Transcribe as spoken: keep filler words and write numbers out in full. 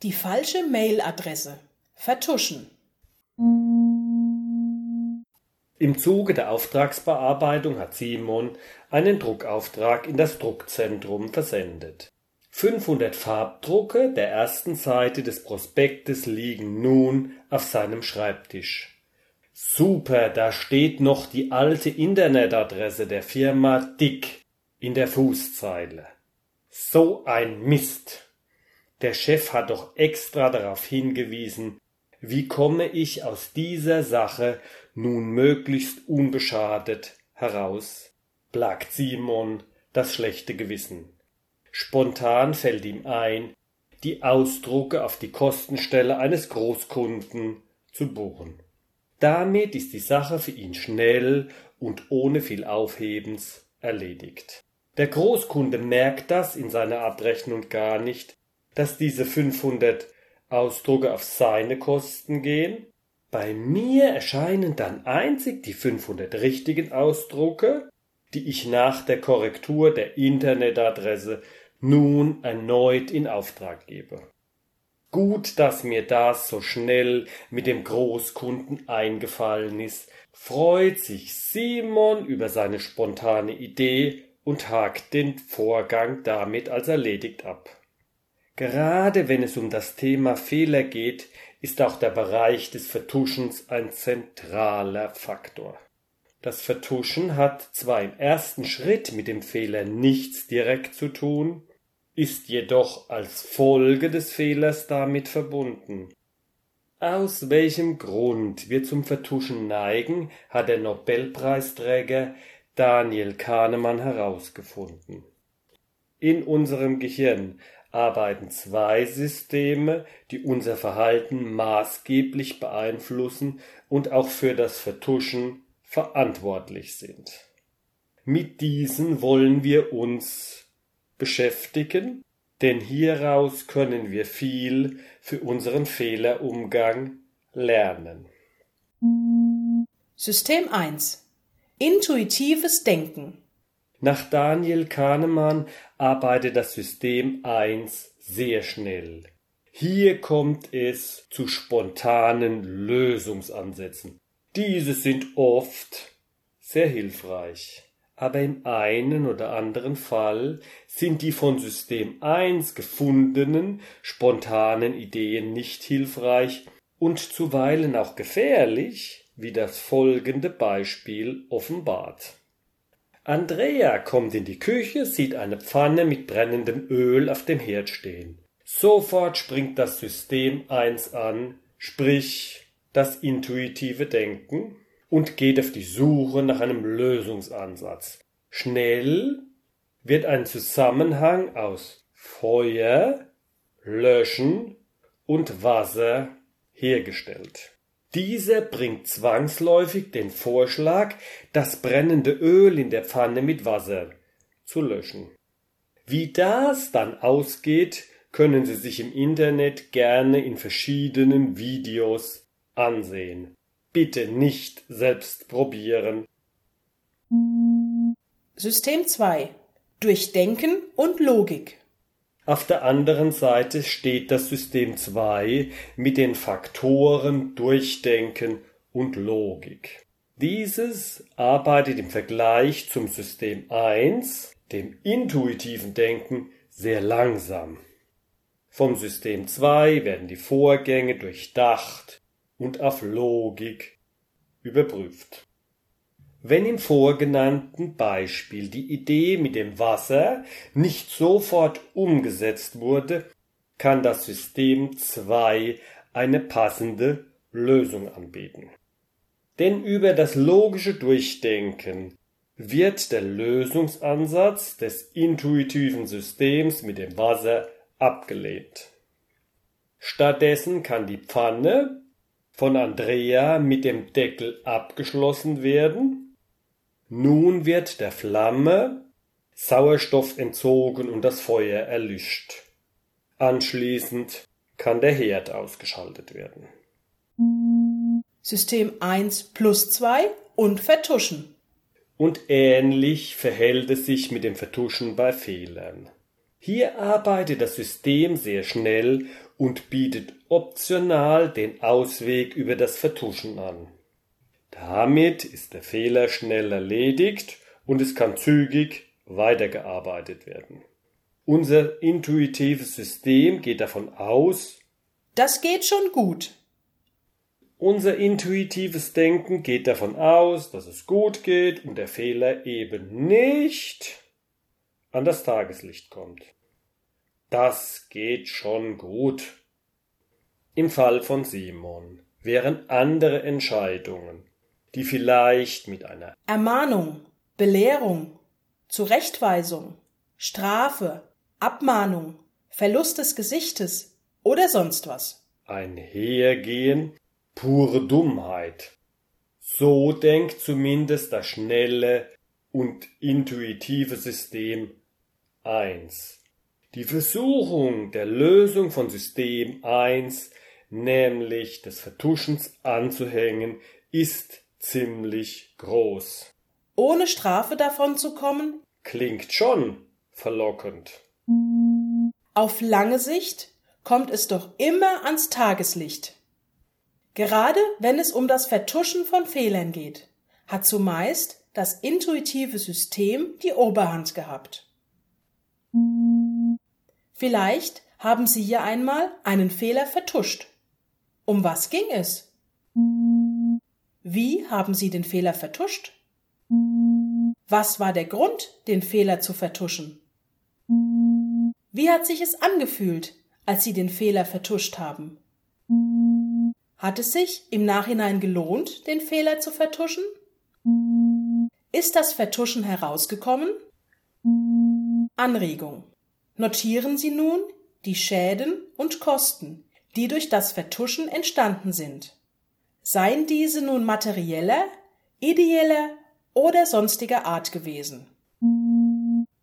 Die falsche Mailadresse vertuschen. Im Zuge der Auftragsbearbeitung hat Simon einen Druckauftrag in das Druckzentrum versendet. fünfhundert Farbdrucke der ersten Seite des Prospektes liegen nun auf seinem Schreibtisch. Super, da steht noch die alte Internetadresse der Firma Dick in der Fußzeile. So ein Mist! Der Chef hat doch extra darauf hingewiesen. Wie komme ich aus dieser Sache nun möglichst unbeschadet heraus? Plagt Simon das schlechte Gewissen. Spontan fällt ihm ein, die Ausdrucke auf die Kostenstelle eines Großkunden zu buchen. Damit ist die Sache für ihn schnell und ohne viel Aufhebens erledigt. Der Großkunde merkt das in seiner Abrechnung gar nicht, dass diese fünfhundert Ausdrucke auf seine Kosten gehen. Bei mir erscheinen dann einzig die fünfhundert richtigen Ausdrucke, die ich nach der Korrektur der Internetadresse nun erneut in Auftrag gebe. Gut, dass mir das so schnell mit dem Großkunden eingefallen ist, freut sich Simon über seine spontane Idee und hakt den Vorgang damit als erledigt ab. Gerade wenn es um das Thema Fehler geht, ist auch der Bereich des Vertuschens ein zentraler Faktor. Das Vertuschen hat zwar im ersten Schritt mit dem Fehler nichts direkt zu tun, ist jedoch als Folge des Fehlers damit verbunden. Aus welchem Grund wir zum Vertuschen neigen, hat der Nobelpreisträger Daniel Kahnemann herausgefunden. In unserem Gehirn arbeiten zwei Systeme, die unser Verhalten maßgeblich beeinflussen und auch für das Vertuschen verantwortlich sind. Mit diesen wollen wir uns beschäftigen, denn hieraus können wir viel für unseren Fehlerumgang lernen. System eins. Intuitives Denken. Nach Daniel Kahnemann arbeitet das System eins sehr schnell. Hier kommt es zu spontanen Lösungsansätzen. Diese sind oft sehr hilfreich, aber im einen oder anderen Fall sind die von System eins gefundenen spontanen Ideen nicht hilfreich und zuweilen auch gefährlich, wie das folgende Beispiel offenbart. Andrea kommt in die Küche, sieht eine Pfanne mit brennendem Öl auf dem Herd stehen. Sofort springt das System eins an, sprich das intuitive Denken, und geht auf die Suche nach einem Lösungsansatz. Schnell wird ein Zusammenhang aus Feuer, Löschen und Wasser hergestellt. Dieser bringt zwangsläufig den Vorschlag, das brennende Öl in der Pfanne mit Wasser zu löschen. Wie das dann ausgeht, können Sie sich im Internet gerne in verschiedenen Videos ansehen. Bitte nicht selbst probieren. System zwei. Durchdenken und Logik. Auf der anderen Seite steht das System zwei mit den Faktoren Durchdenken und Logik. Dieses arbeitet im Vergleich zum System eins, dem intuitiven Denken, sehr langsam. Vom System zwei werden die Vorgänge durchdacht und auf Logik überprüft. Wenn im vorgenannten Beispiel die Idee mit dem Wasser nicht sofort umgesetzt wurde, kann das System zwei eine passende Lösung anbieten. Denn über das logische Durchdenken wird der Lösungsansatz des intuitiven Systems mit dem Wasser abgelehnt. Stattdessen kann die Pfanne von Andrea mit dem Deckel abgeschlossen werden. Nun wird der Flamme Sauerstoff entzogen und das Feuer erlischt. Anschließend kann der Herd ausgeschaltet werden. System eins plus zwei und Vertuschen. Und ähnlich verhält es sich mit dem Vertuschen bei Fehlern. Hier arbeitet das System sehr schnell und bietet optional den Ausweg über das Vertuschen an. Damit ist der Fehler schnell erledigt und es kann zügig weitergearbeitet werden. Unser intuitives System geht davon aus, das geht schon gut. Unser intuitives Denken geht davon aus, dass es gut geht und der Fehler eben nicht an das Tageslicht kommt. Das geht schon gut. Im Fall von Simon wären andere Entscheidungen, die vielleicht mit einer Ermahnung, Belehrung, Zurechtweisung, Strafe, Abmahnung, Verlust des Gesichtes oder sonst was einhergehen, pure Dummheit. So denkt zumindest das schnelle und intuitive System eins. Die Versuchung der Lösung von System eins, nämlich des Vertuschens anzuhängen, ist ziemlich groß. Ohne Strafe davon zu kommen, klingt schon verlockend. Auf lange Sicht kommt es doch immer ans Tageslicht. Gerade wenn es um das Vertuschen von Fehlern geht, hat zumeist das intuitive System die Oberhand gehabt. Vielleicht haben Sie ja einmal einen Fehler vertuscht. Um was ging es? Wie haben Sie den Fehler vertuscht? Was war der Grund, den Fehler zu vertuschen? Wie hat sich es angefühlt, als Sie den Fehler vertuscht haben? Hat es sich im Nachhinein gelohnt, den Fehler zu vertuschen? Ist das Vertuschen herausgekommen? Anregung. Notieren Sie nun die Schäden und Kosten, die durch das Vertuschen entstanden sind. Seien diese nun materieller, ideeller oder sonstiger Art gewesen.